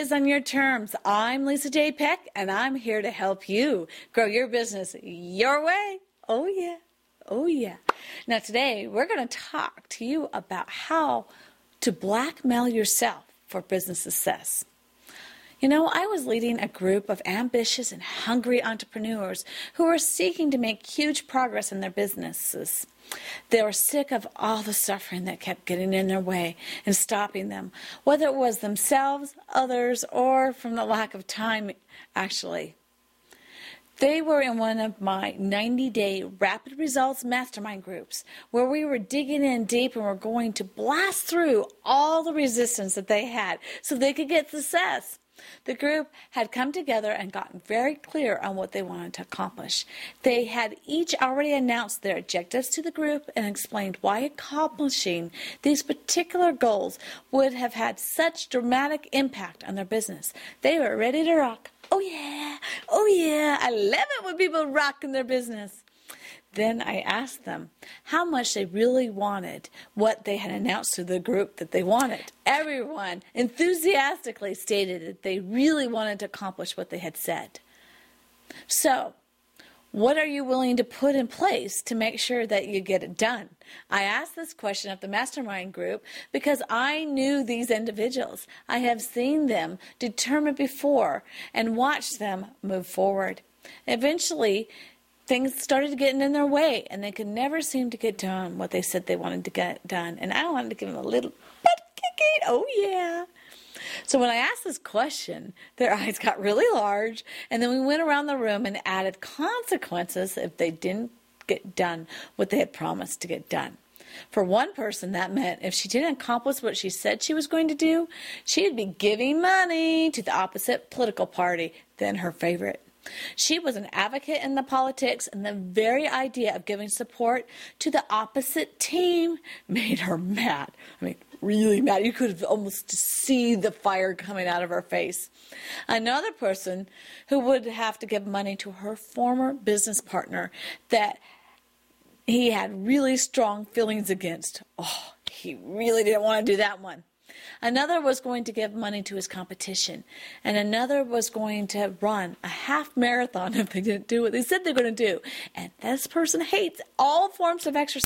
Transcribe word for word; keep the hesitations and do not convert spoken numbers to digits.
is on your terms. I'm Lisa J. Peck, and I'm here to help you grow your business your way. Oh, yeah. Oh, yeah. Now, today, we're going to talk to you about how to blackmail yourself for business success. You know, I was leading a group of ambitious and hungry entrepreneurs who were seeking to make huge progress in their businesses. They were sick of all the suffering that kept getting in their way and stopping them, whether it was themselves, others, or from the lack of time, actually. They were in one of my ninety-day Rapid Results Mastermind groups, where we were digging in deep and were going to blast through all the resistance that they had so they could get success. The group had come together and gotten very clear on what they wanted to accomplish. They had each already announced their objectives to the group and explained why accomplishing these particular goals would have had such dramatic impact on their business. They were ready to rock. Oh yeah, oh yeah, I love it when people rock in their business. Then I asked them how much they really wanted what they had announced to the group that they wanted. Everyone enthusiastically stated that they really wanted to accomplish what they had said. So, what are you willing to put in place to make sure that you get it done? I asked this question of the mastermind group because I knew these individuals. I have seen them determined before and watched them move forward. Eventually, things started getting in their way, and they could never seem to get done what they said they wanted to get done. And I wanted to give them a little butt kicking. Oh, yeah. So when I asked this question, their eyes got really large, and then we went around the room and added consequences if they didn't get done what they had promised to get done. For one person, that meant if she didn't accomplish what she said she was going to do, she'd be giving money to the opposite political party than her favorite. She was an advocate in the politics, and the very idea of giving support to the opposite team made her mad. I mean, really mad. You could almost see the fire coming out of her face. Another person who would have to give money to her former business partner that he had really strong feelings against. Oh, he really didn't want to do that one. Another was going to give money to his competition, and another was going to run a half marathon if they didn't do what they said they're going to do. And this person hates all forms of exercise.